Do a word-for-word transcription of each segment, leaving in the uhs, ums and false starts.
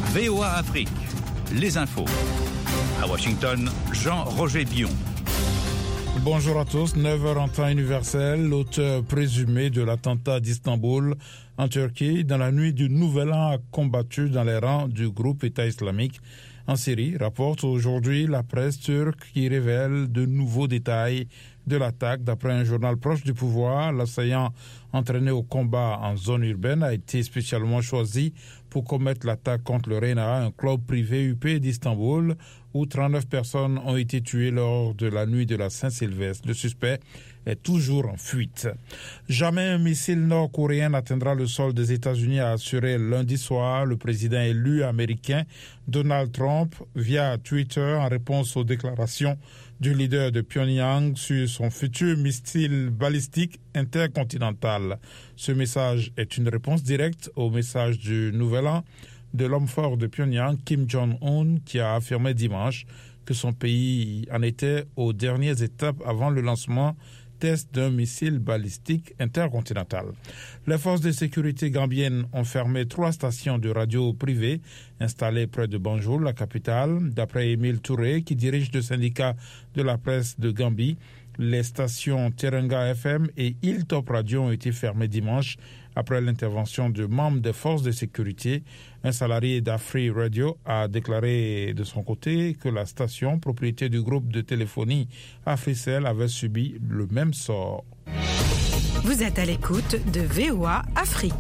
V O A Afrique, les infos. À Washington, Jean-Roger Bion. Bonjour à tous, neuf heures en temps universel, l'auteur présumé de l'attentat d'Istanbul en Turquie dans la nuit du Nouvel An a combattu dans les rangs du groupe État islamique en Syrie, rapporte aujourd'hui la presse turque qui révèle de nouveaux détails de l'attaque. D'après un journal proche du pouvoir, l'assaillant entraîné au combat en zone urbaine a été spécialement choisi pour commettre l'attaque contre le Rena, un club privé huppé d'Istanbul, où trente-neuf personnes ont été tuées lors de la nuit de la Saint-Sylvestre. Le suspect est toujours en fuite. Jamais un missile nord-coréen n'atteindra le sol des États-Unis, a assuré lundi soir le président élu américain Donald Trump via Twitter en réponse aux déclarations du leader de Pyongyang sur son futur missile balistique intercontinental. Ce message est une réponse directe au message du Nouvel An de l'homme fort de Pyongyang, Kim Jong-un, qui a affirmé dimanche que son pays en était aux dernières étapes avant le lancement test d'un missile balistique intercontinental. Les forces de sécurité gambiennes ont fermé trois stations de radio privées installées près de Banjul, la capitale. D'après Émile Touré, qui dirige le syndicat de la presse de Gambie, les stations Teranga F M et Hilltop Radio ont été fermées dimanche après l'intervention de membres des forces de sécurité. Un salarié d'Afri Radio a déclaré de son côté que la station, propriété du groupe de téléphonie Africell, avait subi le même sort. Vous êtes à l'écoute de V O A Afrique.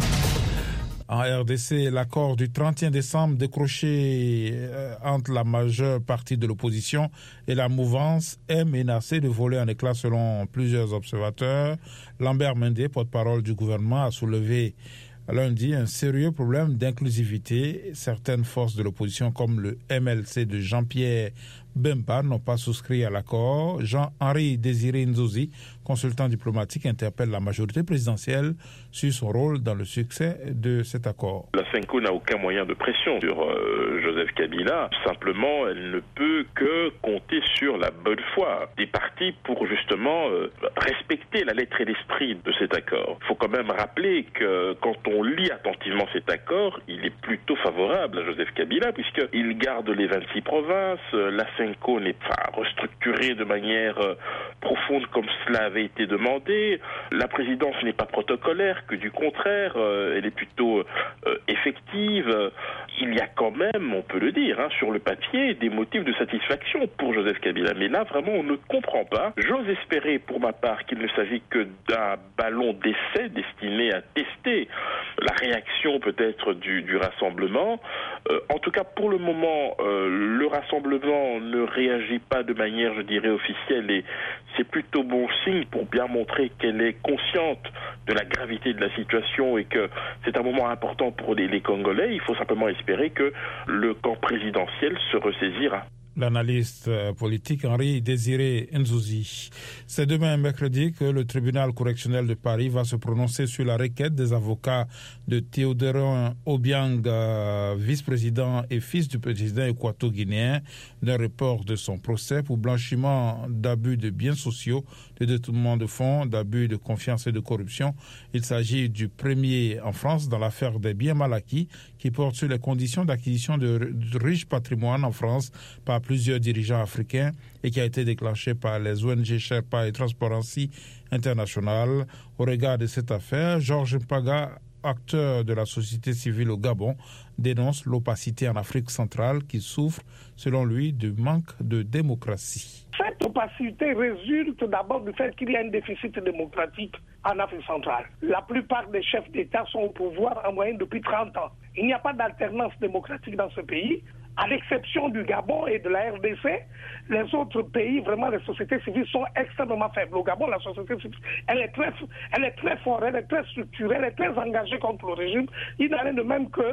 En R D C, l'accord du trente et un décembre décroché entre la majeure partie de l'opposition et la mouvance est menacé de voler en éclats selon plusieurs observateurs. Lambert Mende, porte-parole du gouvernement, a soulevé lundi un sérieux problème d'inclusivité. Certaines forces de l'opposition comme le M L C de Jean-Pierre Bemba n'ont pas souscrit à l'accord. Jean-Henri Désiré Nzozi, consultant diplomatique, interpelle la majorité présidentielle sur son rôle dans le succès de cet accord. La Senko n'a aucun moyen de pression sur euh, Joseph Kabila. Simplement, elle ne peut que compter sur la bonne foi des partis pour justement euh, respecter la lettre et l'esprit de cet accord. Il faut quand même rappeler que quand on lit attentivement cet accord, il est plutôt favorable à Joseph Kabila puisqu'il garde les vingt-six provinces, la Senko n'est pas restructurée de manière euh, profonde comme cela avait été demandé. La présidence n'est pas protocolaire, que du contraire, euh, elle est plutôt euh, effective. Il y a quand même, on peut le dire, hein, sur le papier, des motifs de satisfaction pour Joseph Kabila. Mais là, vraiment, on ne comprend pas. J'ose espérer, pour ma part, qu'il ne s'agit que d'un ballon d'essai destiné à tester la réaction peut-être du, du rassemblement. Euh, en tout cas, pour le moment, euh, le rassemblement ne réagit pas de manière, je dirais, officielle, et c'est plutôt bon signe pour bien montrer qu'elle est consciente de la gravité de la situation et que c'est un moment important pour les, les Congolais. Il faut simplement espérer que le camp présidentiel se ressaisira. L'analyste politique Henri Désiré Nzozi. C'est demain, mercredi, que le tribunal correctionnel de Paris va se prononcer sur la requête des avocats de Théodorin Obiang, vice-président et fils du président équato-guinéen, d'un report de son procès pour blanchiment d'abus de biens sociaux, de détournement de fonds, d'abus de confiance et de corruption. Il s'agit du premier en France dans l'affaire des biens mal acquis qui porte sur les conditions d'acquisition de, de riches patrimoines en France par plusieurs dirigeants africains et qui a été déclenché par les O N G Sherpa et Transparency International. Au regard de cette affaire, Georges Mpaga, acteur de la société civile au Gabon, dénonce l'opacité en Afrique centrale qui souffre, selon lui, du manque de démocratie. Cette opacité résulte d'abord du fait qu'il y a un déficit démocratique en Afrique centrale. La plupart des chefs d'État sont au pouvoir en moyenne depuis trente ans. Il n'y a pas d'alternance démocratique dans ce pays. À l'exception du Gabon et de la R D C, les autres pays, vraiment, les sociétés civiles sont extrêmement faibles. Au Gabon, la société civile, elle est très, elle est très forte, elle est très structurée, elle est très engagée contre le régime. Il n'en est de même qu'en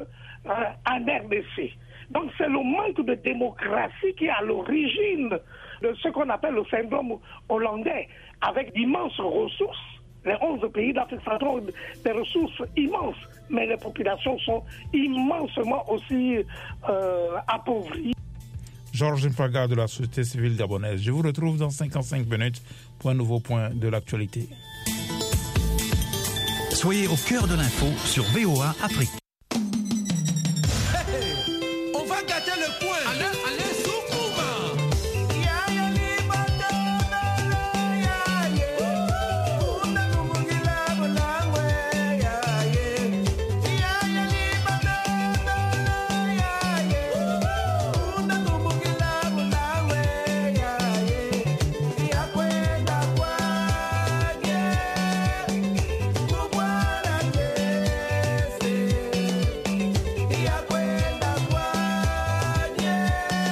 euh, R D C. Donc c'est le manque de démocratie qui est à l'origine de ce qu'on appelle le syndrome hollandais, avec d'immenses ressources. Les onze pays d'Afrique centrale ont des ressources immenses, mais les populations sont immensement aussi euh, appauvries. Georges Mpaga de la société civile gabonaise. Je vous retrouve dans cinquante-cinq minutes pour un nouveau point de l'actualité. Soyez au cœur de l'info sur V O A Afrique. gâter le coin. Allez, allez, Soukouma. Yeah.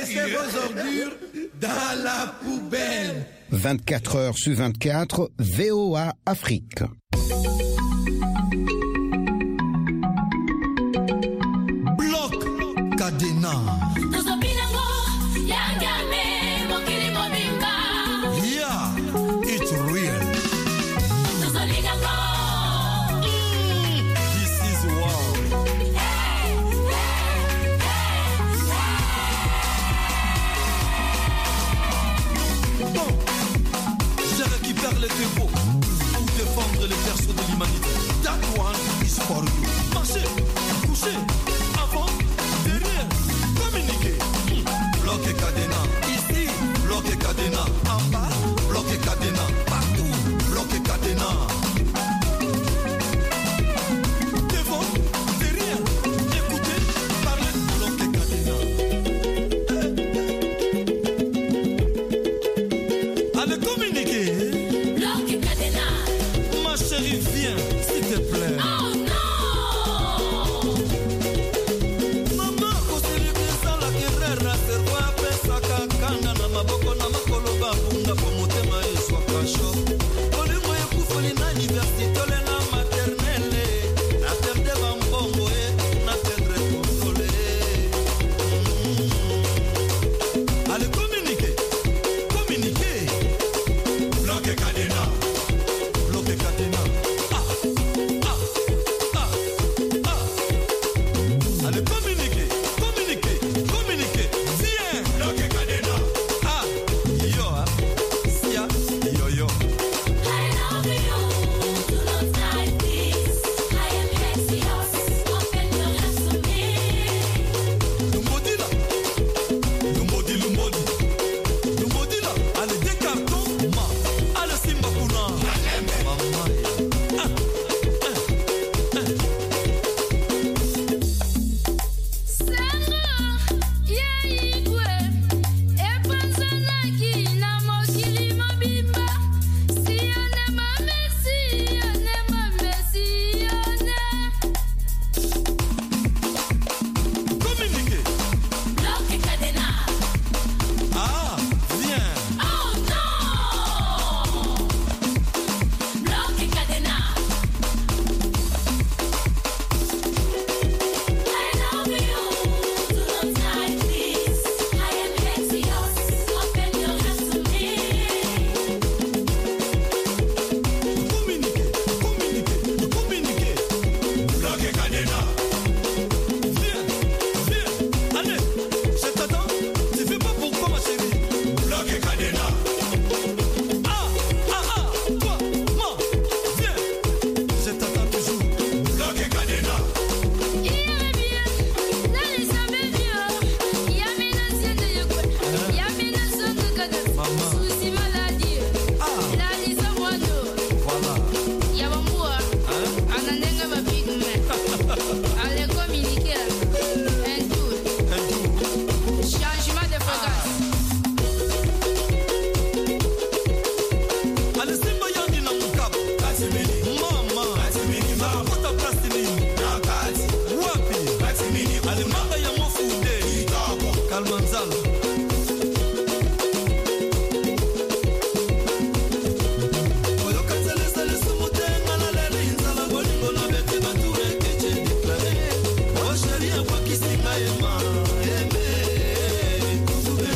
Laissez vos ordures dans la poubelle. vingt-quatre heures sur vingt-quatre, V O A Afrique. Bloc Cadena. Yeah, it's real. This is wow. Bon, je récupère les dépôts pour défendre les persos de l'humanité. That one is for you. Marchez, couchez, avant, derrière, communiquez. Bloquez Cadena, ici, bloquez Cadena, en bas, bloquez Cadena, partout, bloquez Cadena. Devant, derrière, écoutez, parlez, bloquez Cadena. Allez, communiquez. Bloquez Cadena. Ma chérie, viens, s'il te plaît. Oh non! Mama, kusilibiza la kirera serwa pesa kakanga na maboko na makolo babunga pomotema eswa kasho. Olimo ekufuli na université le na maternelle. Na terde bambongo e na tendre kondole. Allez, communiquez. Communiquez. Bloquez Cadena. Bloquez Cadena. Ah, ah, ah, ah. Allez, communiquez, communiquez, communiquez. Viens. Bloquez Cadena. Ah, yo, ah. Sia, yo, yo. I love you. Do not like this. I am Hexios. Open your hands to me. Lumbodi là. Lumbodi, Lumbodi. Lumbodi là. Allez, des cartons, ma. Allez, Simba Kuna. Maman. Ah, ah, ah. Senga, yaigwe. Epanzana kina mokili mobimba. Sione mame, sione mame, sione. Communiquez. Bloquez Cadena. Ah, viens. Oh non! Bloquez Cadena. I love you. Do not like this. I am Hexios. Open your hands to me. Communiquez, communiquez, communiquez. Bloquez Cadena. Viens, viens. Allez, je t'attends. Tu fais pas pourquoi, ma chérie. Bloquez Cadena. Ah, ah, ah. Toi, moi, viens. Je t'attends toujours. Bloquez Cadena. Irait bien. Nani sabe bien. Yamina sende yekwe. Yamina sonde kada. Maman. Souci maladie. Ah, Nani samwano. voilà. Yabambua. Hein? Anandenga mapigme. Allez communiquer. Un tour. Un tour. Changement de focus. Allez, Simba Yandi na Mukabu. Mama. Makuta Plastilini. Wapi. Allez, Manga ya Mofude. Kalmanzala. Oyo katselesa lesumutenga na leli nzala bolingo na beti bature keche déclaré. Oh chérie, kwa kisinga ema. Eme. Kuzube.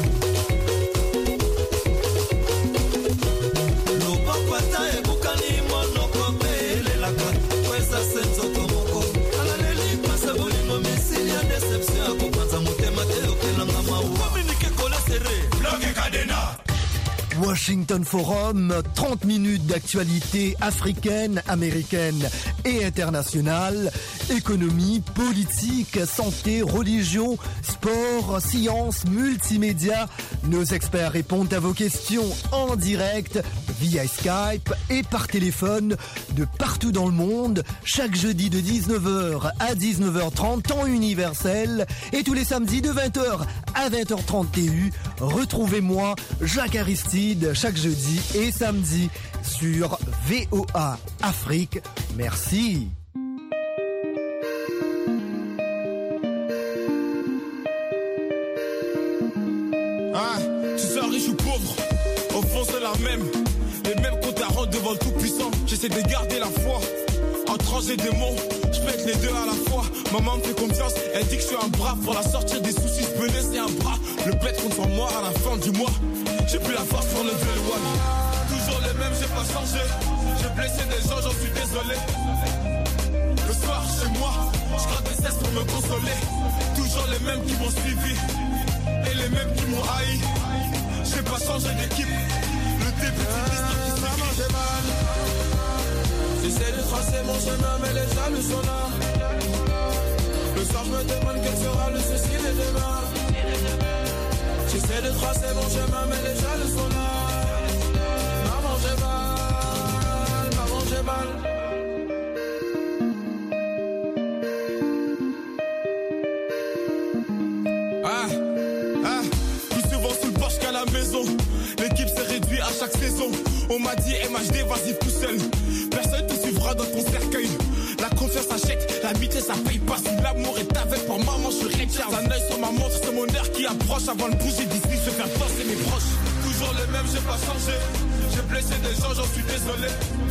Lopakwata ebukani monoko pe elelaka. Kweza senzoto moko. Alaleli pasa bolingo misili ya déception akopanza motema te okelanga mawa. Communiqué cola serré. Bloquez Cadena. Washington Forum, trente minutes d'actualité africaine, américaine et internationale, économie, politique, santé, religion, sport, sciences, multimédia. Nos experts répondent à vos questions en direct via Skype et par téléphone de partout dans le monde, chaque jeudi de dix-neuf heures à dix-neuf heures trente, temps universel, et tous les samedis de vingt heures à vingt heures trente T U. Retrouvez-moi, Jacques Aristide, chaque jeudi et samedi sur V O A Afrique. Merci. Ah, tu sois riche ou pauvre, au fond c'est la même. Les mêmes comptes à rendre devant le tout-puissant. J'essaie de garder la foi. Entre anges et démons, je pète les deux à la fois. Maman me fait confiance, elle dit que je suis un bras. Pour la sortir des soucis, je peux laisser un bras. Le pète contre moi à la fin du mois. J'ai plus la force pour lever le one. Toujours les mêmes, j'ai pas changé. J'ai blessé des gens, j'en suis désolé. Le soir chez moi, je gratte des cesses pour me consoler. Toujours les mêmes qui m'ont suivi et les mêmes qui m'ont haï. J'ai pas changé d'équipe. Le début d'une histoire qui s'est mangé mal. J'essaie de tracer mon chemin, mais les jaloux sont là. Le soir, je me demande quel sera le souci de demain. J'essaie de tracer mon chemin, mais les jaloux sont là. Maman, j'ai mal, maman, j'ai mal. Ah, ah, plus souvent sous le porche qu'à la maison. L'équipe s'est réduite à chaque saison. On m'a dit M H D, vas-y tout seul. Personne te suivra dans ton cercueil. La confiance achète, l'amitié ça paye pas. Si l'amour est avec pour maman, je suis Richard. Un œil sur ma montre, c'est mon heure qui approche. Avant de bouger d'ici, je vais faire danser mes proches. Toujours le même, j'ai pas changé. J'ai blessé des gens, j'en suis désolé.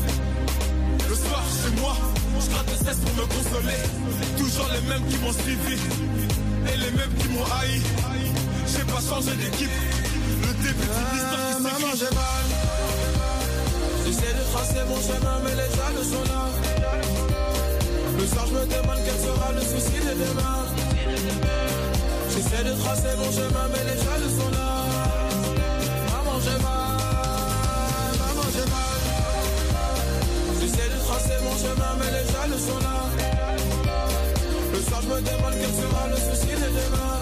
Le soir, chez moi, je gratte des cesses pour me consoler. Toujours les mêmes qui m'ont suivi et les mêmes qui m'ont haï. J'ai pas changé d'équipe. Le début d'une histoire qui s'écrit. Maman, j'ai mal. J'essaie de tracer mon chemin, mais les jaloux sont là. Le soir, je me demande quel sera le souci de demain. J'essaie de tracer mon chemin, mais les jaloux sont là. Maman, j'ai mal, maman, j'ai mal. J'essaie de tracer mon chemin, mais les jaloux sont là. Le soir, je me demande quel sera le souci de demain.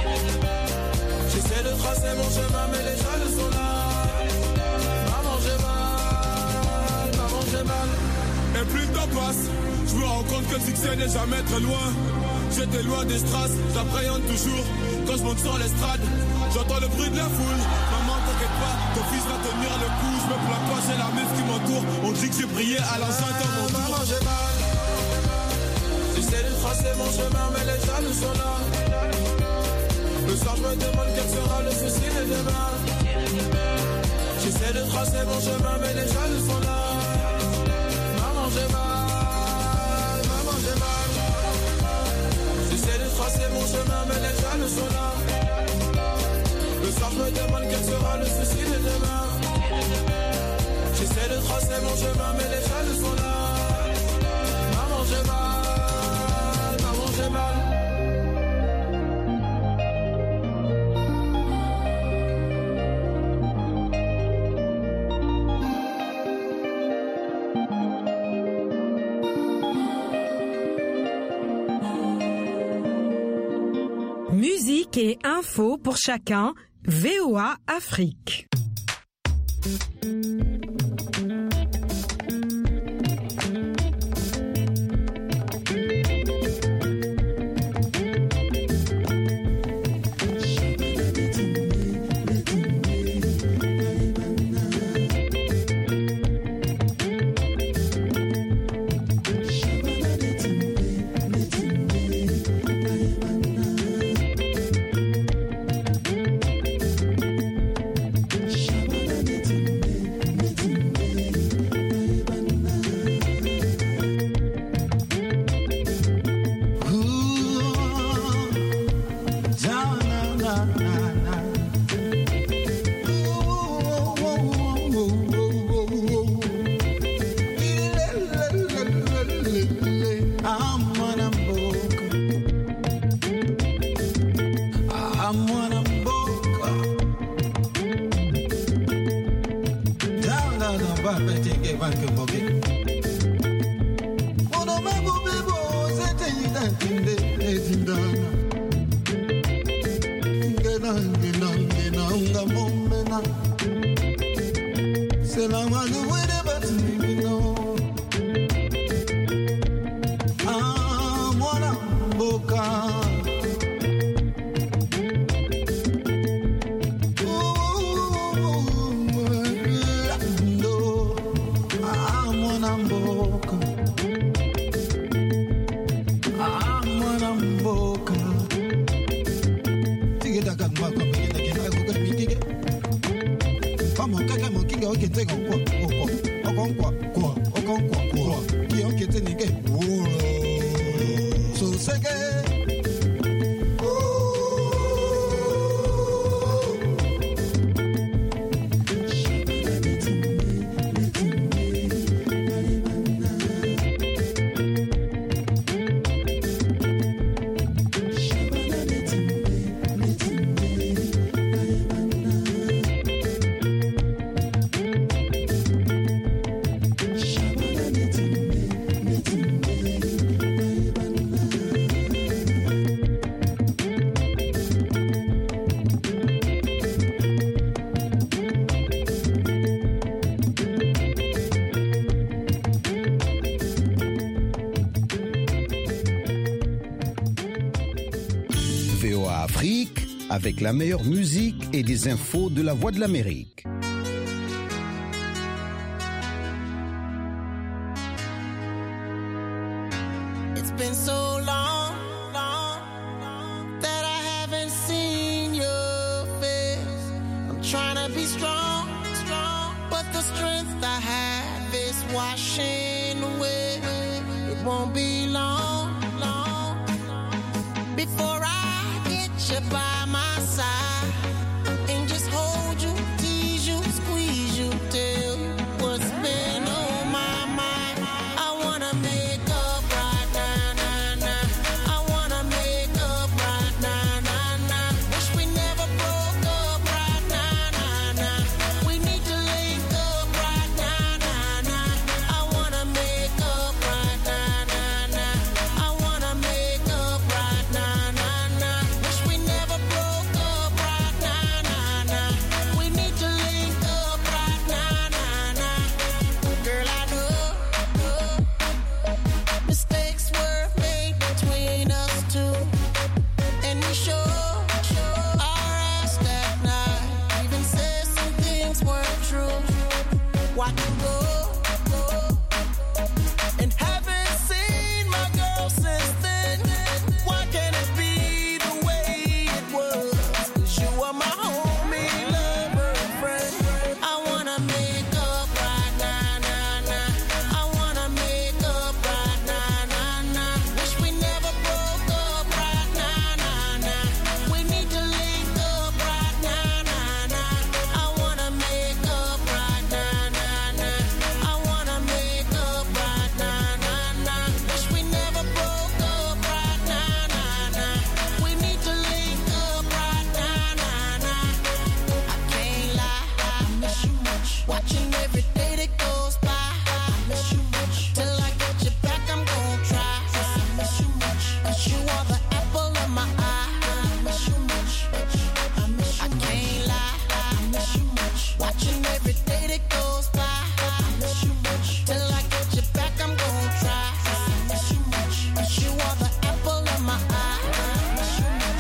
J'essaie de tracer mon chemin, mais les jaloux sont là. Maman, j'ai mal, maman, j'ai mal. Et plus le temps passe, je me rends compte que le succès n'est jamais très loin. J'étais loin des strass, j'appréhende toujours. Quand je monte sur l'estrade, j'entends le bruit de la foule. Maman, t'inquiète pas, ton fils va tenir le coup. Je me plains pas, j'ai la meuf qui m'entoure. On dit que j'ai brillé à l'enceinte dans mon tour. Maman, j'ai mal. J'essaie de tracer mon chemin, mais les jaloux sont là. Le soir, je me demande quel sera le souci de demain. J'essaie de tracer mon chemin, mais les jaloux sont là. Maman, j'ai mal, maman, j'ai mal. J'essaie de tracer mon chemin, mais les jaloux sont là. Le soir, je me demande quel sera le souci de demain. J'essaie de tracer mon chemin, mais les jaloux sont là. Maman, j'ai mal, maman, j'ai mal. Musique et infos pour chacun, V O A Afrique. V O A Afrique, avec la meilleure musique et des infos de la Voix de l'Amérique. It's been so long, long, long that I haven't seen your face. I'm trying to be strong, strong, but the strength I have is washing away. It won't be long, long before I get you by my side and just hold you, tease you, squeeze you, tell you what's been on my mind. I wanna make up right now, nah, nah. I wanna make up right now, nah, nah. Wish we never broke up right now, nah, nah. We need to link up right now, nah, nah. I wanna make up right now, nah, nah. I wanna make up right now, nah, nah. Wish we never broke up right now, nah, nah. We need to link up right now, nah, nah. Girl, I know, know mistakes were made between us two, and we sure, sure our ass that night. Even said some things weren't true. Watch you go, go, and haven't seen my girl since then. Why can't it be the way it was? 'Cause you are my homie, lover, and friend. I wanna make up right now, nah, nah. I wanna make up right now, nah, nah. Wish we never broke up right now, nah, nah. We need to link up right now, nah, nah. I wanna make up right now, nah, nah. I wanna make up right now, nah, nah. Wish we never broke up right now, nah, nah. We need to link up right now, nah, nah. I can't lie, I miss you much. Watching every day that goes by, I miss you much. Till I get you back, I'm gon' try. I miss you much. 'Cause you are the apple of my eye. I miss you much. I miss you. I can't lie, I miss you much. Watching every day that goes by, I miss you much. Till I get you back, I'm gon' try. I miss you much. 'Cause you are the apple of my eye. I miss you much.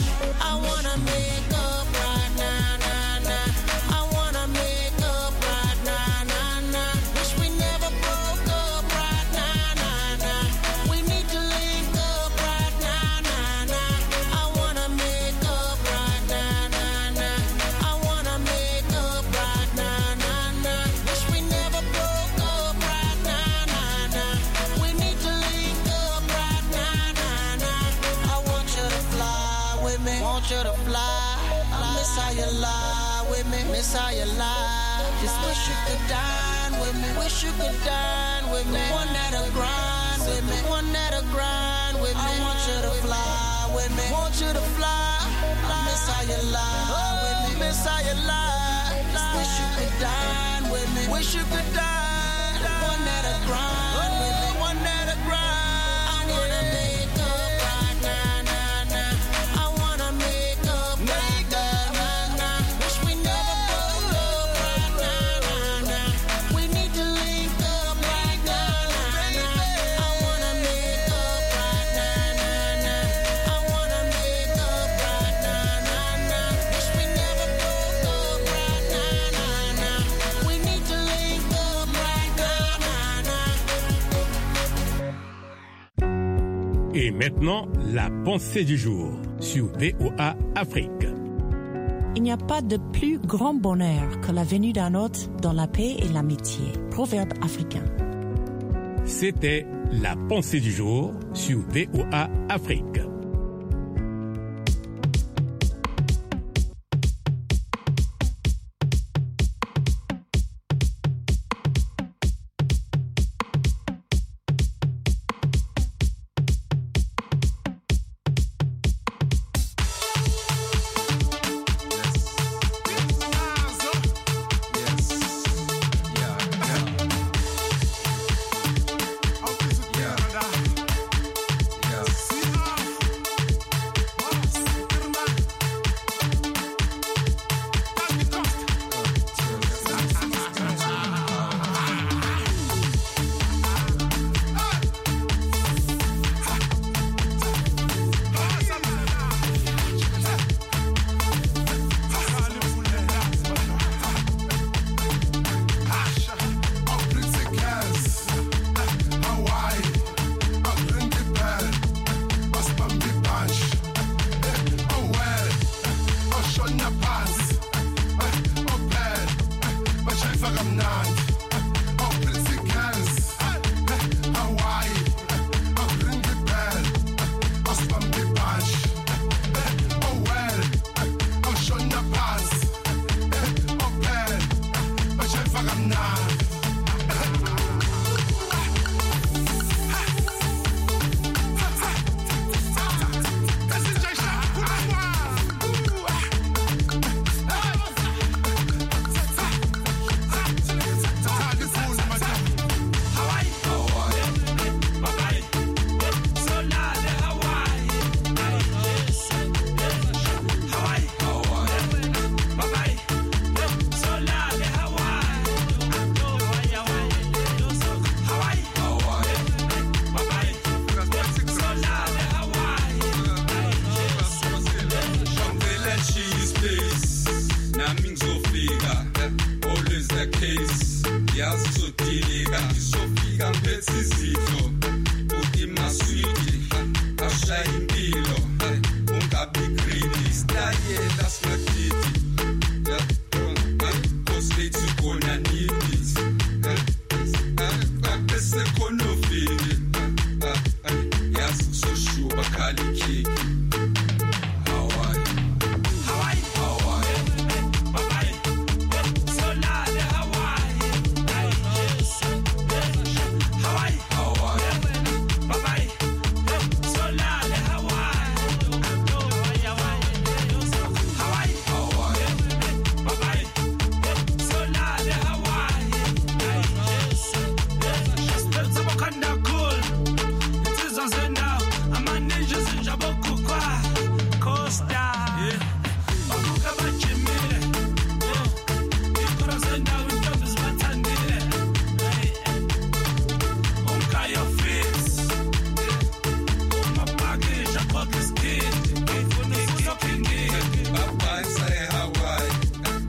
I wanna make up right now, nah, nah. I wanna make up right now, nah, nah. Wish we never broke up right now, nah, nah. We need to link up right now, nah, nah. I wanna make up right now, nah, nah. I wanna make up right now, nah, nah. Wish we never broke up right now, nah, nah. We need to link up right now, nah, nah. I want you to fly with me, want you to fly. I miss how you lie with me, miss how you lie. Just wish you could dine with me, wish you could dine with me. One that'll grind with me, one that'll grind with me. I want you to fly with me, want you to fly. I miss how you lie with me, miss how you lie. Just wish you could dine with me, wish you could dine. One that'll grind with me, one that'll grind. I wanna make up right now, nah, nah. I wanna make up right now, nah, nah. Wish we never broke up right now, nah, nah. We need to link up right now, nah, nah. I wanna make up right now, nah, nah. I wanna make up right now, nah, nah. Wish we never broke up right now, nah, nah. We need to link up right now, nah, nah. Et maintenant, la pensée du jour sur V O A Afrique. Il n'y a pas de plus grand bonheur que la venue d'un autre dans la paix et l'amitié. Proverbe africain. C'était la pensée du jour sur V O A Afrique. Yazizodilika, ngishofika ngiphethe